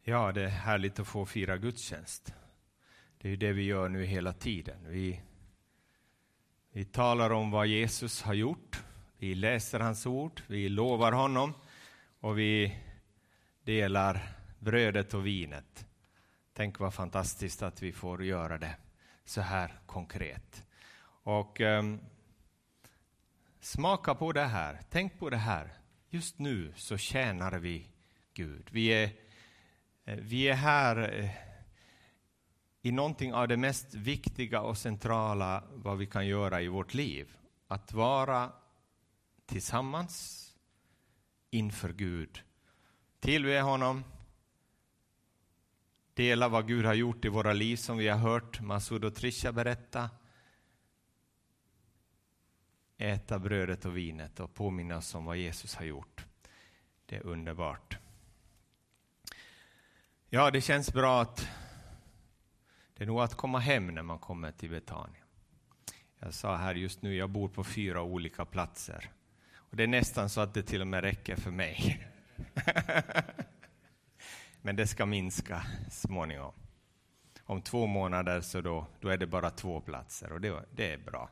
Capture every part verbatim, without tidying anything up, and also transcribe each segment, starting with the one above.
Ja, det är härligt att få fira gudstjänst. Det är ju det vi gör nu hela tiden. Vi, vi talar om vad Jesus har gjort. Vi läser hans ord. Vi lovar honom. Och vi delar brödet och vinet. Tänk vad fantastiskt att vi får göra det så här konkret. Och um, smaka på det här. Tänk på det här. Just nu så tjänar vi Gud. Vi är, vi är här i någonting av det mest viktiga och centrala vad vi kan göra i vårt liv. Att vara tillsammans inför Gud. Tillbe honom. Dela vad Gud har gjort i våra liv som vi har hört Masud och Trisha berätta. Äta brödet och vinet och påminna oss om vad Jesus har gjort. Det är underbart. Ja, det känns bra att det är nog att komma hem när man kommer till Betania. Jag sa här just nu, jag bor på fyra olika platser. Och det är nästan så att det till och med räcker för mig. Men det ska minska småningom. Om två månader så då, då är det bara två platser och det, det är bra.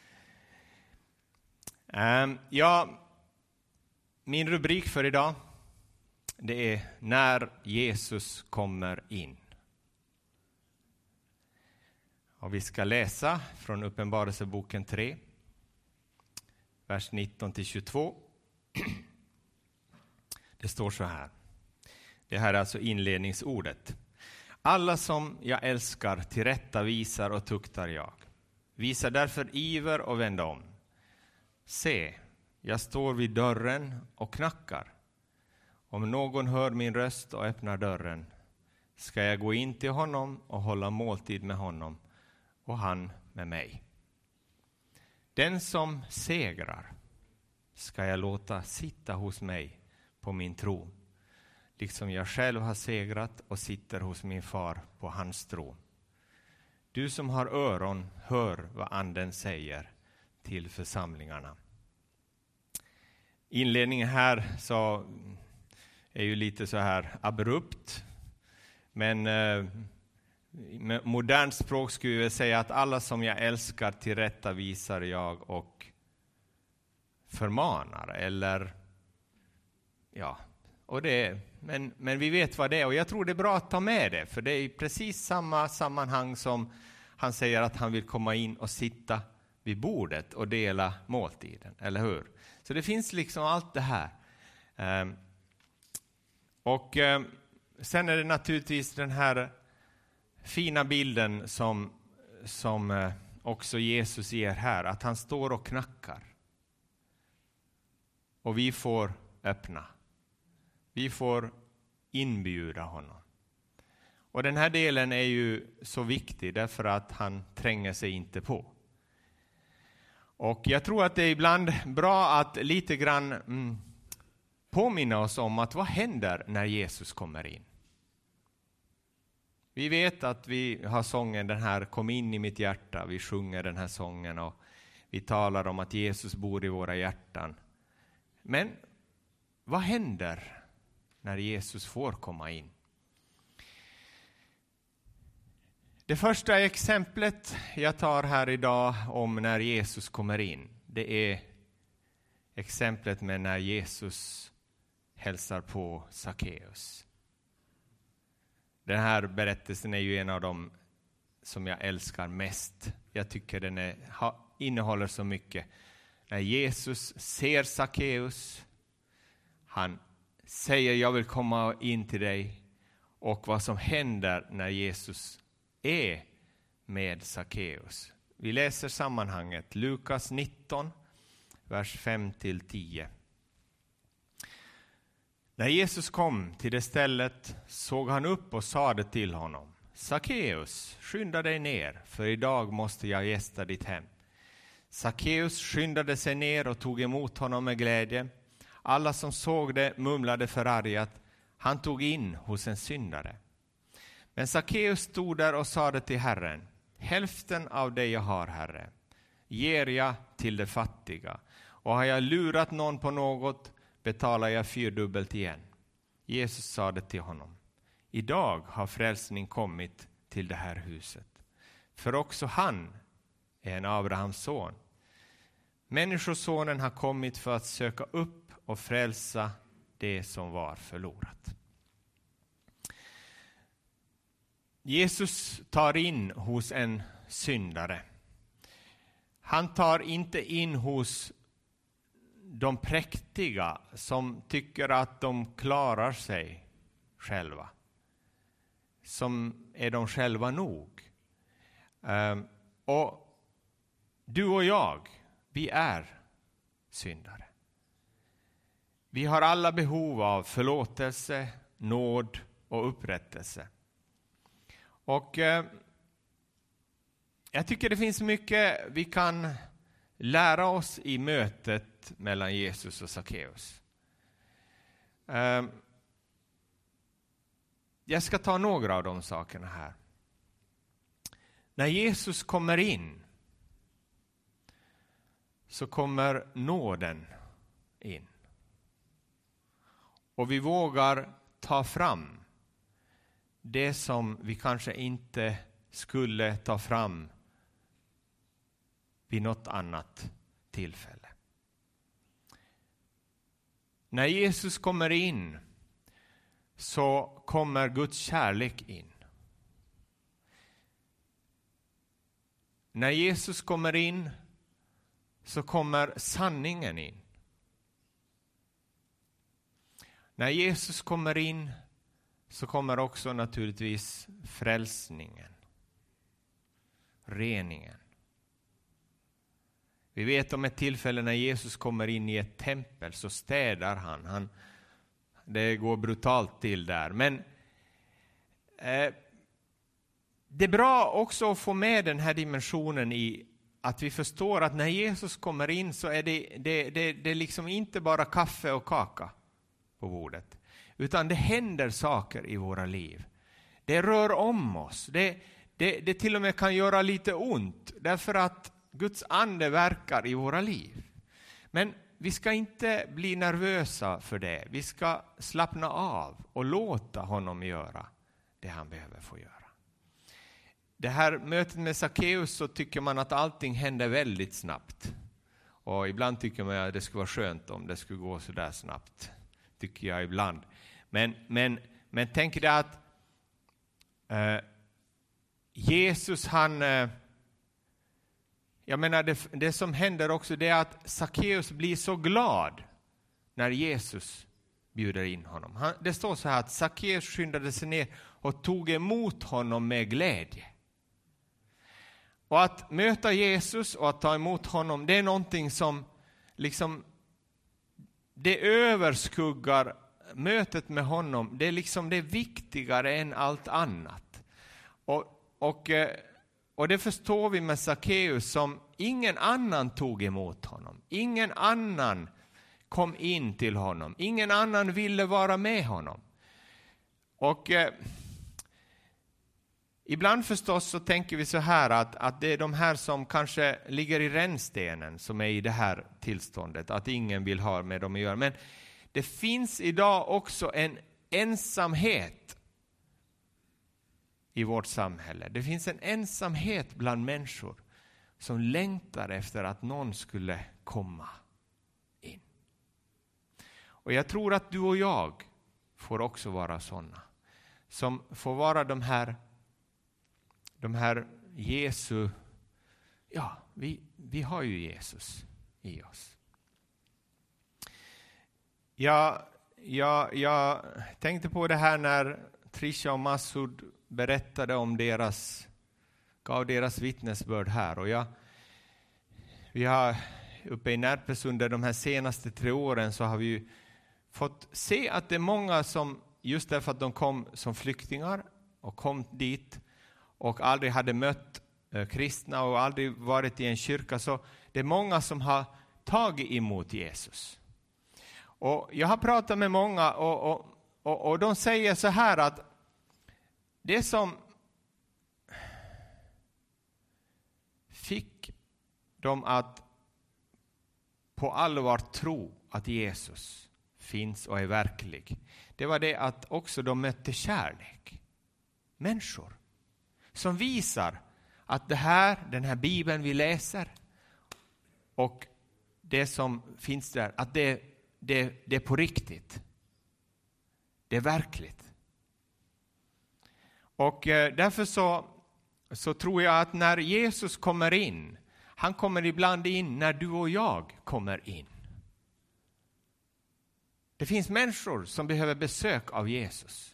Um, ja, min rubrik för idag, det är när Jesus kommer in. Och vi ska läsa från Uppenbarelseboken tre, vers nitton till tjugotvå. Det står så här. Det här är alltså inledningsordet. Alla som jag älskar tillrättavisar och tuktar jag. Visar därför iver och vänd om. Se, jag står vid dörren och knackar. Om någon hör min röst och öppnar dörren ska jag gå in till honom och hålla måltid med honom och han med mig. Den som segrar ska jag låta sitta hos mig på min tron, liksom jag själv har segrat och sitter hos min far på hans tron. Du som har öron, hör vad anden säger till församlingarna. Inledningen här så är ju lite så här abrupt, men eh, med modernt språk skulle jag säga att alla som jag älskar tillrättavisar jag och förmanar, eller ja, och det men, men vi vet vad det är, och jag tror det är bra att ta med det, för det är i precis samma sammanhang som han säger att han vill komma in och sitta vid bordet och dela måltiden, eller hur? Så det finns liksom allt det här. Um, och um, sen är det naturligtvis den här fina bilden som, som uh, också Jesus ger här, att han står och knackar. Och vi får öppna. Vi får inbjuda honom. Och den här delen är ju så viktig därför att han tränger sig inte på. Och jag tror att det är ibland bra att lite grann mm, påminna oss om att vad händer när Jesus kommer in. Vi vet att vi har sången den här Kom in i mitt hjärta. Vi sjunger den här sången och vi talar om att Jesus bor i våra hjärtan. Men vad händer när Jesus får komma in? Det första exemplet jag tar här idag om när Jesus kommer in, det är exemplet med när Jesus hälsar på Sackeus. Den här berättelsen är ju en av dem som jag älskar mest. Jag tycker den är, ha, innehåller så mycket. När Jesus ser Sackeus, han säger jag vill komma in till dig, och vad som händer när Jesus är med Sackeus. Vi läser sammanhanget Lukas nitton, vers fem till tio. När Jesus kom till det stället såg han upp och sade till honom: Sackeus, skynda dig ner, för idag måste jag gästa ditt hem. Sackeus skyndade sig ner och tog emot honom med glädje. Alla som såg det mumlade förargat: han tog in hos en syndare. Men Sackeus stod där och sade till Herren: hälften av det jag har, Herre, ger jag till de fattiga, och har jag lurat någon på något betalar jag fyrdubbelt igen. Jesus sade till honom: idag har frälsning kommit till det här huset. För också han är en Abrahams son. Människosonen har kommit för att söka upp och frälsa det som var förlorat. Jesus tar in hos en syndare. Han tar inte in hos de präktiga som tycker att de klarar sig själva. Som är de själva nog. Um, och du och jag, vi är syndare. Vi har alla behov av förlåtelse, nåd och upprättelse. Och eh, jag tycker det finns mycket vi kan lära oss i mötet mellan Jesus och Sackeus. Eh, jag ska ta några av de sakerna här. När Jesus kommer in så kommer nåden in. Och vi vågar ta fram det som vi kanske inte skulle ta fram vid något annat tillfälle. När Jesus kommer in så kommer Guds kärlek in. När Jesus kommer in så kommer sanningen in. När Jesus kommer in så kommer också naturligtvis frälsningen, reningen. Vi vet om ett tillfälle när Jesus kommer in i ett tempel så städar han. han det går brutalt till där. Men eh, det är bra också att få med den här dimensionen i att vi förstår att när Jesus kommer in så är det, det, det, det är liksom inte bara kaffe och kaka på bordet. Utan det händer saker i våra liv. Det rör om oss. Det, det, det till och med kan göra lite ont. Därför att Guds ande verkar i våra liv. Men vi ska inte bli nervösa för det. Vi ska slappna av och låta honom göra det han behöver få göra. Det här mötet med Sackeus så tycker man att allting händer väldigt snabbt. Och ibland tycker man att det skulle vara skönt om det skulle gå så där snabbt. Tycker jag ibland. Men, men, men tänk dig att eh, Jesus han... Eh, jag menar det, det som händer också det är att Sackeus blir så glad när Jesus bjuder in honom. Han, det står så här att Sackeus skyndade sig ner och tog emot honom med glädje. Och att möta Jesus och att ta emot honom, det är någonting som liksom det överskuggar mötet med honom. Det är liksom det är viktigare än allt annat. Och, och, och det förstår vi med Sackeus som ingen annan tog emot honom. Ingen annan kom in till honom. Ingen annan ville vara med honom. Och eh, ibland förstås så tänker vi så här att, att det är de här som kanske ligger i rännstenen som är i det här tillståndet. Att ingen vill ha med dem att göra. Men det finns idag också en ensamhet i vårt samhälle. Det finns en ensamhet bland människor som längtar efter att någon skulle komma in. Och jag tror att du och jag får också vara sådana. Som får vara de här, de här Jesu, ja, vi, vi har ju Jesus i oss. Jag, jag, jag tänkte på det här när Trisha och Masud berättade om deras, gav deras vittnesbörd här. Och jag, vi har uppe i Närpes under de här senaste tre åren så har vi ju fått se att det är många som, just därför att de kom som flyktingar och kom dit och aldrig hade mött eh, kristna och aldrig varit i en kyrka, så det är många som har tagit emot Jesus. Och jag har pratat med många och, och, och, och de säger så här att det som fick dem att på allvar tro att Jesus finns och är verklig. Det var det att också de mötte kärlek. Människor som visar att det här, den här Bibeln vi läser och det som finns där, att det, det, det är på riktigt. Det är verkligt. Och eh, därför så, så tror jag att när Jesus kommer in, han kommer ibland in när du och jag kommer in. Det finns människor som behöver besök av Jesus.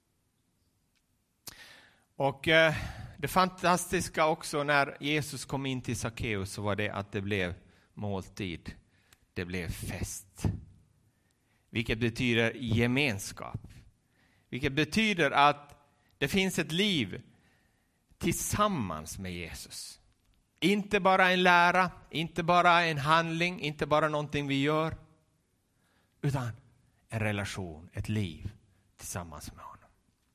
Och eh, det fantastiska också när Jesus kom in till Sackeus så var det att det blev måltid. Det blev fest. Vilket betyder gemenskap. Vilket betyder att det finns ett liv tillsammans med Jesus. Inte bara en lära, inte bara en handling, inte bara någonting vi gör. Utan en relation, ett liv tillsammans med honom.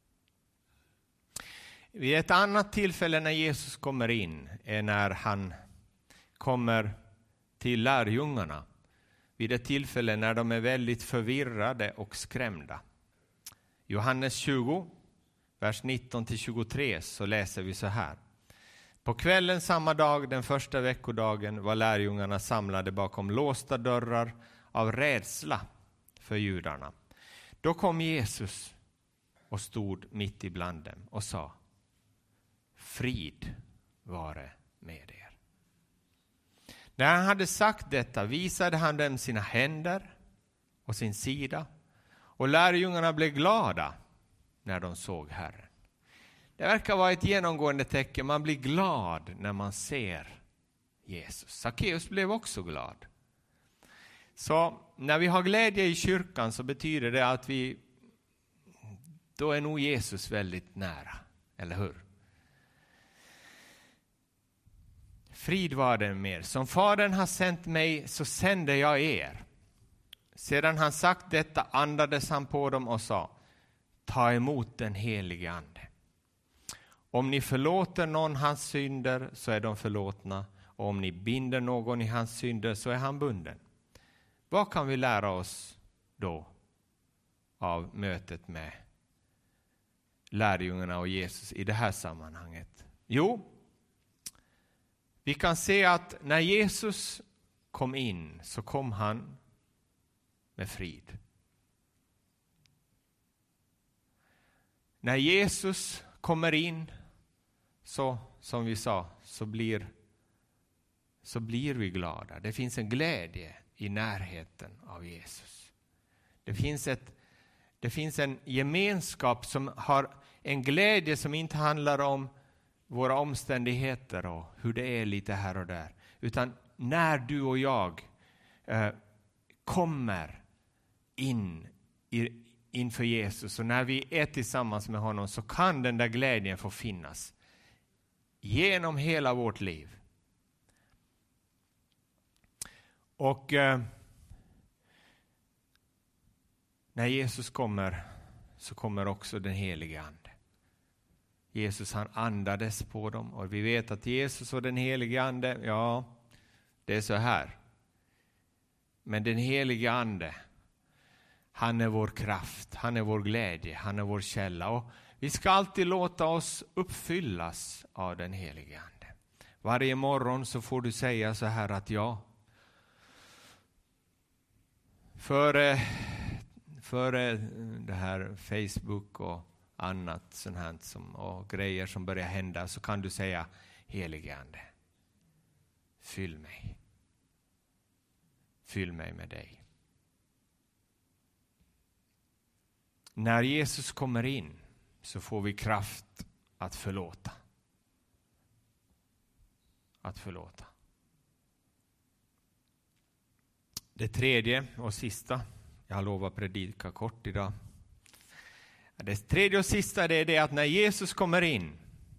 Vid ett annat tillfälle när Jesus kommer in är när han kommer till lärjungarna. Vid ett tillfälle när de är väldigt förvirrade och skrämda. Johannes tjugo, vers nitton till tjugotre, så läser vi så här. På kvällen samma dag, den första veckodagen, var lärjungarna samlade bakom låsta dörrar av rädsla för judarna. Då kom Jesus och stod mitt ibland dem och sa: frid vare med er. När han hade sagt detta visade han dem sina händer och sin sida, och lärjungarna blev glada när de såg Herren. Det verkar vara ett genomgående tecken. Man blir glad när man ser Jesus. Sackeus blev också glad. Så när vi har glädje i kyrkan så betyder det att vi, då är nog Jesus väldigt nära, eller hur? Frid var den mer. Som Fadern har sänt mig så sänder jag er. Sedan han sagt detta andades han på dem och sa: ta emot den helige ande. Om ni förlåter någon hans synder så är de förlåtna. Och om ni binder någon i hans synder så är han bunden. Vad kan vi lära oss då av mötet med lärjungarna och Jesus i det här sammanhanget? Jo, vi kan se att när Jesus kom in så kom han med frid. När Jesus kommer in så, som vi sa, så blir, så blir vi glada. Det finns en glädje i närheten av Jesus. Det finns, ett, det finns en gemenskap som har en glädje som inte handlar om våra omständigheter och hur det är lite här och där. Utan när du och jag eh, kommer in i, inför Jesus och när vi är tillsammans med honom så kan den där glädjen få finnas genom hela vårt liv. Och eh, när Jesus kommer så kommer också den helige ande. Jesus han andades på dem och vi vet att Jesus och den helige ande, ja, det är så här. Men den helige ande, han är vår kraft, han är vår glädje, han är vår källa. Och vi ska alltid låta oss uppfyllas av den helige ande. Varje morgon så får du säga så här att ja, för, för det här Facebook och annat sånt här som, och grejer som börjar hända så kan du säga: helige ande, fyll mig. Fyll mig med dig. När Jesus kommer in så får vi kraft att förlåta. Att förlåta. Det tredje och sista, jag har lovat predika kort idag. Det tredje och sista det är det att när Jesus kommer in,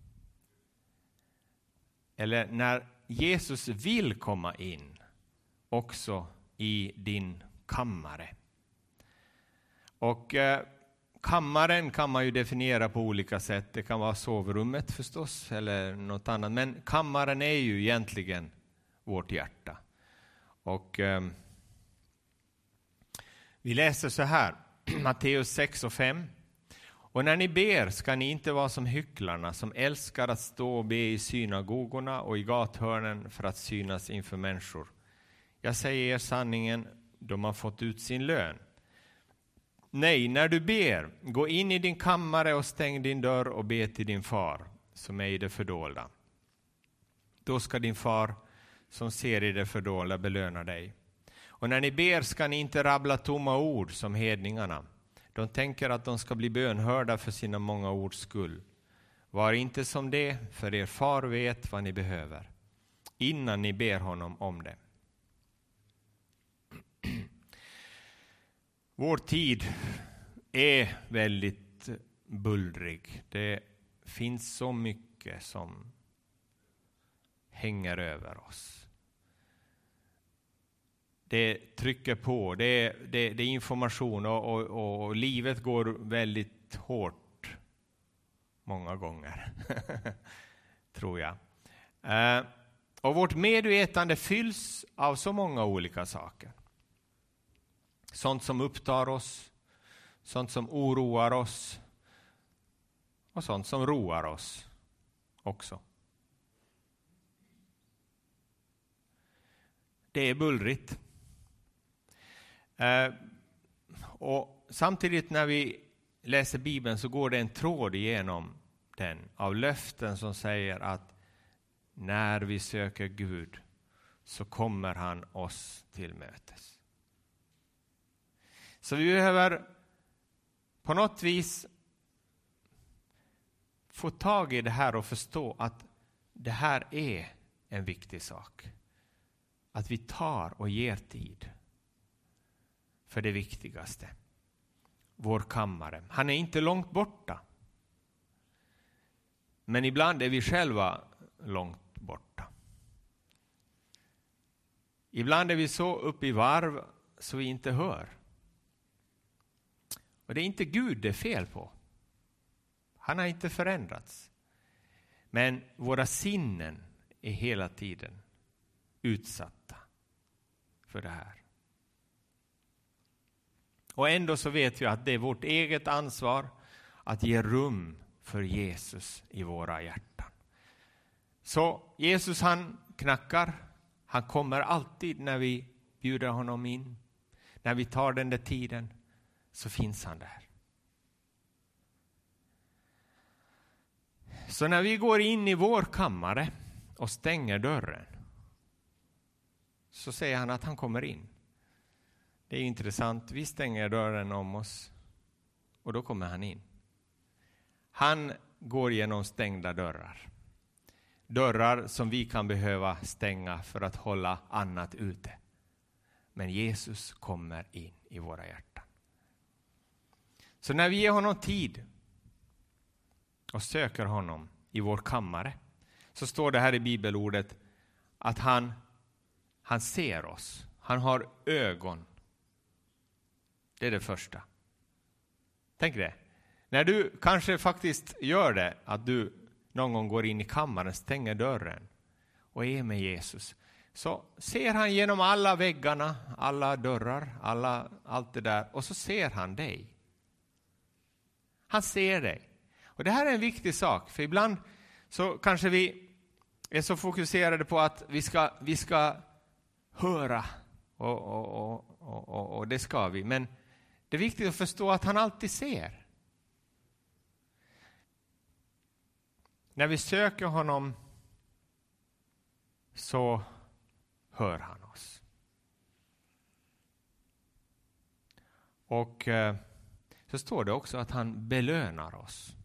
eller när Jesus vill komma in också i din kammare. Och eh, kammaren kan man ju definiera på olika sätt. Det kan vara sovrummet förstås eller något annat. Men kammaren är ju egentligen vårt hjärta. Och eh, Vi läser så här, Matteus sex och fem. Och när ni ber ska ni inte vara som hycklarna som älskar att stå och be i synagogorna och i gathörnen för att synas inför människor. Jag säger er sanningen, de har fått ut sin lön. Nej, när du ber, gå in i din kammare och stäng din dörr och be till din far som är i det fördolda. Då ska din far som ser i det fördolda belöna dig. Och när ni ber ska ni inte rabbla tomma ord som hedningarna. De tänker att de ska bli bönhörda för sina många ords skull. Var inte som det, för er far vet vad ni behöver, innan ni ber honom om det. Vår tid är väldigt bullrig. Det finns så mycket som hänger över oss. Det trycker på, det är, det, det är information och, och, och livet går väldigt hårt många gånger, tror jag. Eh, och vårt medvetande fylls av så många olika saker. Sånt som upptar oss, sånt som oroar oss och sånt som roar oss också. Det är bullrigt. Eh, och samtidigt när vi läser Bibeln så går det en tråd igenom den av löften som säger att när vi söker Gud så kommer han oss till mötes. Så vi behöver på något vis få tag i det här och förstå att det här är en viktig sak. Att vi tar och ger tid för det viktigaste. Vår kammare. Han är inte långt borta. Men ibland är vi själva långt borta. Ibland är vi så uppe i varv så vi inte hör. Och det är inte Gud det är fel på. Han har inte förändrats. Men våra sinnen är hela tiden utsatta för det här. Och ändå så vet vi att det är vårt eget ansvar att ge rum för Jesus i våra hjärtan. Så Jesus han knackar. Han kommer alltid när vi bjuder honom in. När vi tar den där tiden så finns han där. Så när vi går in i vår kammare och stänger dörren så säger han att han kommer in. Det är intressant. Vi stänger dörren om oss och då kommer han in. Han går genom stängda dörrar. Dörrar som vi kan behöva stänga för att hålla annat ute. Men Jesus kommer in i våra hjärtan. Så när vi ger honom tid och söker honom i vår kammare så står det här i bibelordet att han, han ser oss. Han har ögon. Det är det första. Tänk det. När du kanske faktiskt gör det, att du någon gång går in i kammaren, stänger dörren och är med Jesus, så ser han genom alla väggarna, alla dörrar, alla, allt det där, och så ser han dig. Han ser dig. Och det här är en viktig sak, för ibland så kanske vi är så fokuserade på att vi ska, vi ska höra och, och, och, och, och, och det ska vi, men det är viktigt att förstå att han alltid ser. När vi söker honom så hör han oss. Och eh, så står det också att han belönar oss.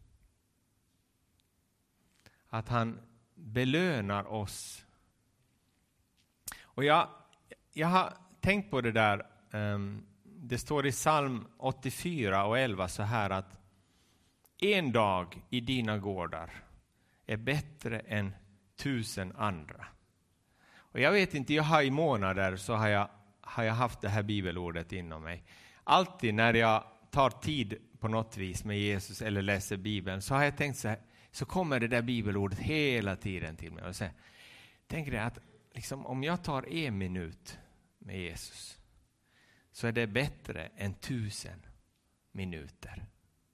Att han belönar oss. Och jag, jag har tänkt på det där. Um, det står i psalm åttiofyra och elva så här att en dag i dina gårdar är bättre än tusen andra. Och jag vet inte, jag har i månader så har jag, har jag haft det här bibelordet inom mig. Alltid när jag tar tid på något vis med Jesus eller läser Bibeln så har jag tänkt så här, så kommer det där bibelordet hela tiden till mig och säger, tänk dig att liksom, om jag tar en minut med Jesus så är det bättre än tusen minuter.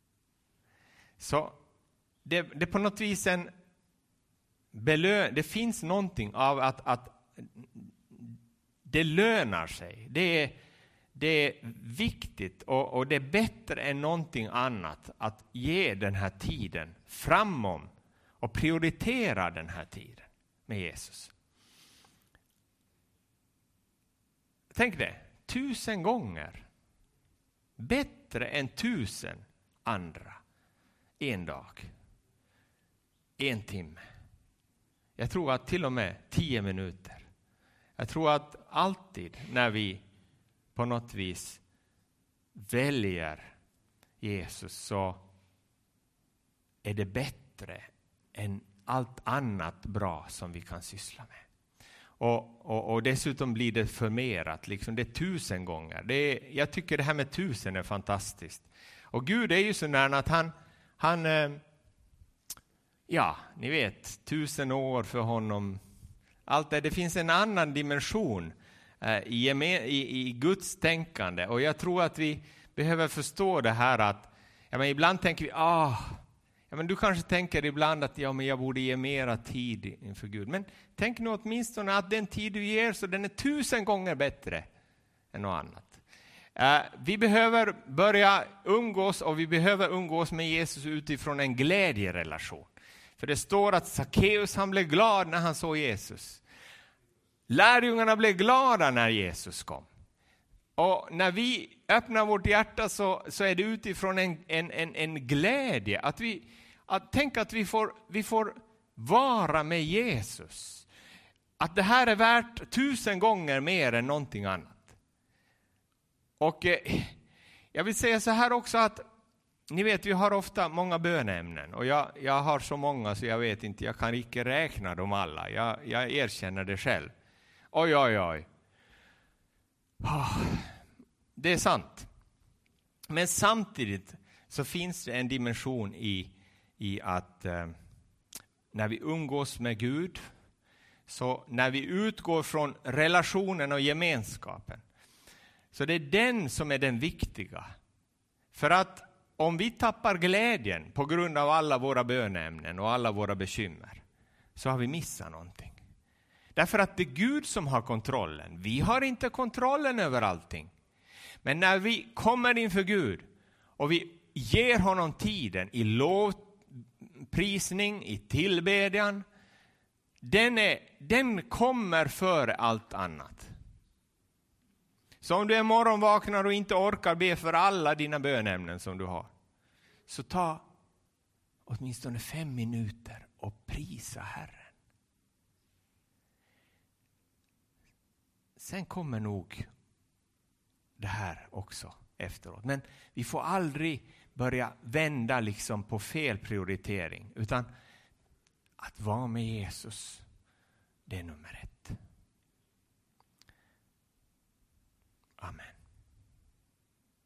Så det, det är på något vis en belön, det finns någonting av att, att det lönar sig. Det är, det är viktigt och, och det är bättre än någonting annat att ge den här tiden framom och prioritera den här tiden med Jesus. Tänk det, tusen gånger. Bättre än tusen andra. En dag. En timme. Jag tror att till och med tio minuter. Jag tror att alltid när vi på något vis väljer Jesus så är det bättre än allt annat bra som vi kan syssla med. Och, och, och dessutom blir det förmerat, liksom det är tusen gånger. Det är, jag tycker det här med tusen är fantastiskt. Och Gud är ju så nära att han, han eh, ja, ni vet, tusen år för honom. Allt det, det finns en annan dimension eh, i, i, i Guds tänkande. Och jag tror att vi behöver förstå det här att, ja, men ibland tänker vi, ah, ja, men du kanske tänker ibland att ja, men jag borde ge mera tid inför Gud. Men tänk nu åtminstone att den tid du ger så den är tusen gånger bättre än något annat. Uh, vi behöver börja umgås och vi behöver umgås med Jesus utifrån en glädjerelation. För det står att Zacchaeus han blev glad när han såg Jesus. Lärjungarna blev glada när Jesus kom. Och när vi öppnar vårt hjärta så, så är det utifrån en, en, en, en glädje. Att vi, att tänk att vi får, vi får vara med Jesus. Att det här är värt tusen gånger mer än någonting annat. Och eh, jag vill säga så här också att ni vet, vi har ofta många böneämnen. Och jag, jag har så många så jag vet inte, jag kan inte räkna dem alla. Jag, jag erkänner det själv. Oj, oj, oj. Oh, det är sant. Men samtidigt så finns det en dimension i, i att eh, när vi umgås med Gud, så när vi utgår från relationen och gemenskapen, så det är den som är den viktiga. För att om vi tappar glädjen på grund av alla våra böneämnen och alla våra bekymmer, så har vi missat någonting. Därför att det är Gud som har kontrollen. Vi har inte kontrollen över allting. Men när vi kommer inför Gud och vi ger honom tiden i lovprisning, i tillbedjan, den, är, den kommer före allt annat. Så om du en morgon vaknar och inte orkar be för alla dina bönämnen som du har, så ta åtminstone fem minuter och prisa Herren. Sen kommer nog det här också efteråt. Men vi får aldrig börja vända liksom på fel prioritering. Utan att vara med Jesus, det är nummer ett. Amen.